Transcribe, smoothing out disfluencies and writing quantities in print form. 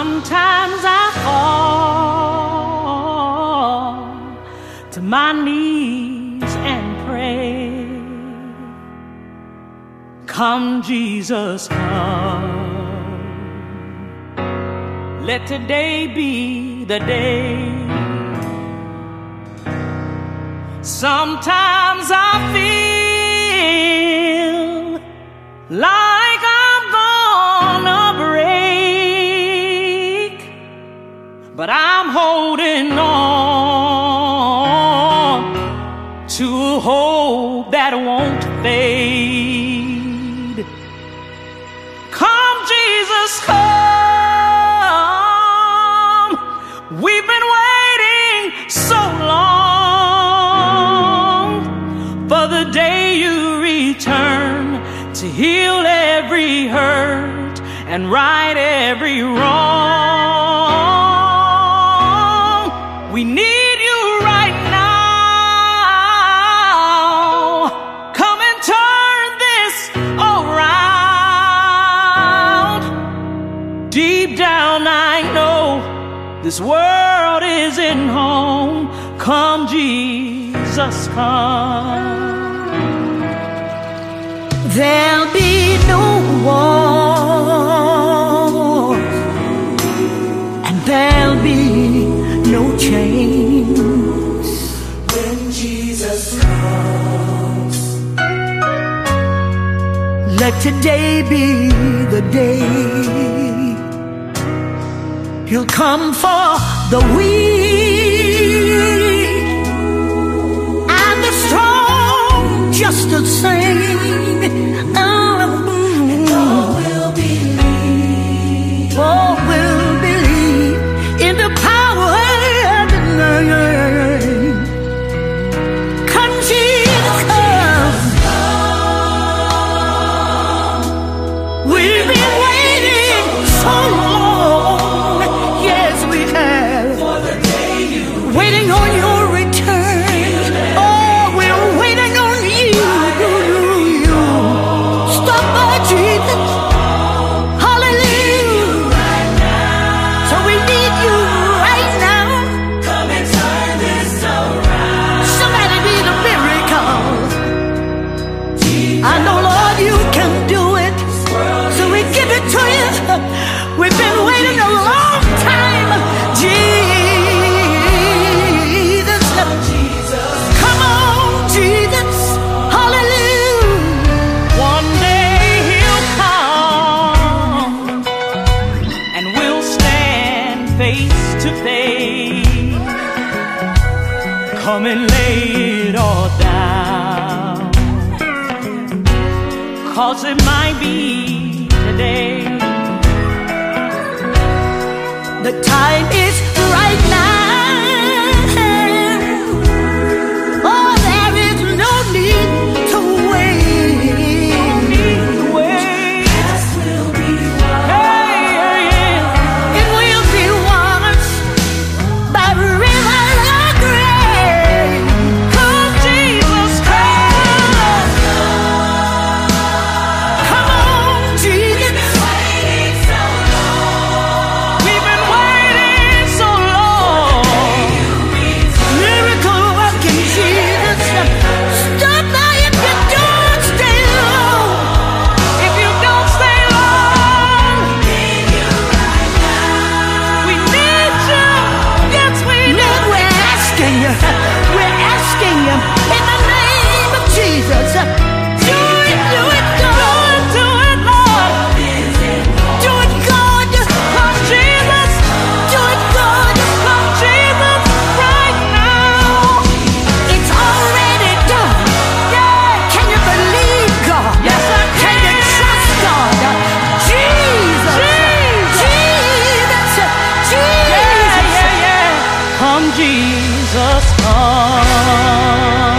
Sometimes I fall to my knees and pray. Come, Jesus, come. Let today be the day. Sometimes I feel like I'm gonna break, but I'm holding on to a hope that won't fade. Come, Jesus, come. We've been waiting so long for the day you return to heal every hurt and right every wrong. We need you right now. Come and turn this around. Deep down I know this world isn't home. Come, Jesus, come. There'll be no war, and there'll be no chains when Jesus comes. Let today be the day. He'll come for the weak and the strong just the same. And all will believe. All will believe in the power of the name. Come, Jesus, come. We've been waiting so long. Yes, we have. For the day you Waiting on your return. Oh, we're waiting on you. Stop by, Jesus. Hallelujah. right now. So we need you right now. Come and turn this around. Somebody need a miracle. I know, Lord, you can do it. So we give it to you. We've been waiting a long time. Jesus. Jesus, Come on, Jesus. Hallelujah. One day he'll come and we'll stand face to face. Come and lay it all down, 'cause it might be today. The time is right now. Oh, there is no need to wait. past will be won. It will be washed by rivers of grace. Come, Jesus, come. Come on, Jesus. Waiting so long. We've been waiting so long. Miracle working Jesus. Stop by if you don't stay long. If you don't stay long, we need you. Yes, we do. Lord, we're asking you. We're asking you in the name of Jesus. Do it, God. Do it, Lord. Do it, God. Come, Jesus. Do it, God. Come, Jesus, right now. It's already done. Can you believe God? Yes, I Can you trust God? Jesus. Jesus. Come, Jesus, come.